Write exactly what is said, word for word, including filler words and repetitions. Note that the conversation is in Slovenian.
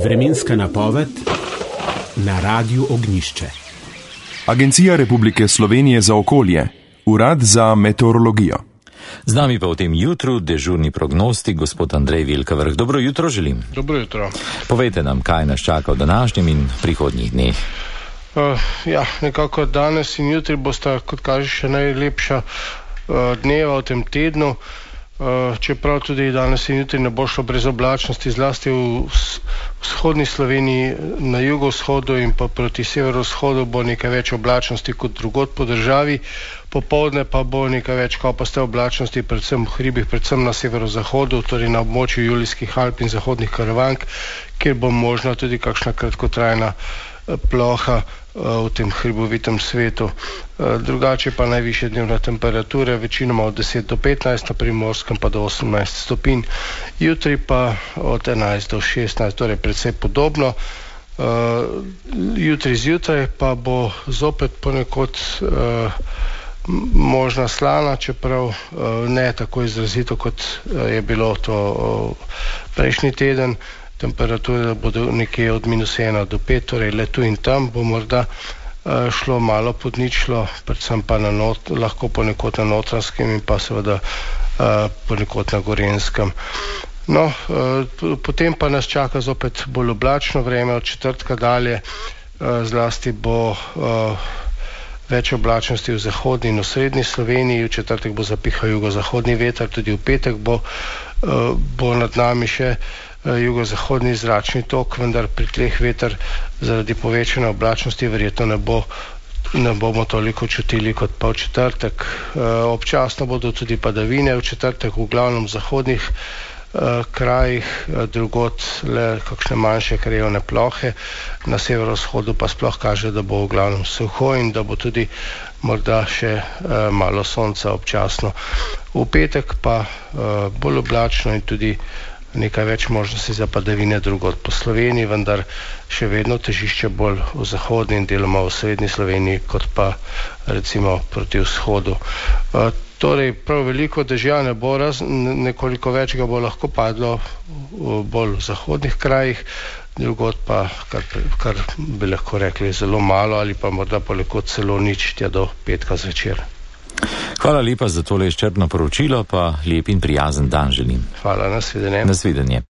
Vremenska napoved na Radiu Ognjišče. Agencija Republike Slovenije za okolje, Urad za meteorologijo. Z nami pa v tem jutru dežurni prognostik gospod Andrej Vilkavrh. Dobro jutro želim. Dobro jutro. Povejte nam, kaj nas čaka v današnjem in prihodnjih dneh. Uh, ja, nekako danes in jutri bosta, kot kaže, še najlepša uh, dneva v tem tednu. Uh, čeprav tudi danes in jutri ne bo šlo brez oblačnosti, zlasti v vzhodni Sloveniji, na jugovzhodu in pa proti severovzhodu bo nekaj več oblačnosti kot drugod po državi. Popoldne pa bo nekaj več kopaste oblačnosti, predvsem v hribih, predvsem na severozahodu, torej na območju Julijskih Alp in zahodnih Karavank, kjer bo možna tudi kakšna kratkotrajna ploha v tem hribovitem svetu. Drugače pa najvišje dnevne temperature, večinoma od deset do petnajst, na Primorskem pa do osemnajst stopinj. Jutri pa od enajst do šestnajst, torej precej podobno. Jutri zjutraj pa bo zopet ponekod možna slana, čeprav ne tako izrazito, kot je bilo to prejšnji teden. Temperature bodo nekje od minus ena do pet, torej le tu in tam bo morda uh, šlo malo pod ničlo, predvsem pa na not, lahko ponekod na Notranjskem in pa seveda uh, ponekod na Gorenjskem. No, uh, potem pa nas čaka zopet bolj oblačno vreme, od četrtka dalje uh, zlasti bo uh, več oblačnosti v zahodni in v srednji Sloveniji, v četrtek bo zapihal jugozahodni veter, tudi v petek bo, uh, bo nad nami še jugozahodni zračni tok, vendar pri tleh veter zaradi povečane oblačnosti verjetno ne, bo, ne bomo toliko čutili kot pa v četrtek. E, občasno bodo tudi padavine v četrtek, v glavnem v zahodnih e, krajih, drugod le kakšne manjše krajevne plohe, na severovzhodu pa sploh kaže, da bo v glavnem suho in da bo tudi morda še e, malo sonca občasno. V petek pa e, bolj oblačno in tudi nekaj več možnosti za padavine drugod po Sloveniji, vendar še vedno težišče bolj v zahodni in deloma v srednji Sloveniji, kot pa recimo proti vzhodu. E, torej, prav veliko dežja ne bo, raz, nekoliko več ga bo lahko padlo v bolj v zahodnih krajih, drugod pa, kar, kar bi lahko rekli, zelo malo ali pa morda ponekod celo nič tja do petka zvečer. Hvala lepa za tole izčrpno poročilo, pa lep in prijazen dan želim. Hvala, nasvidenje. Nasvidenje.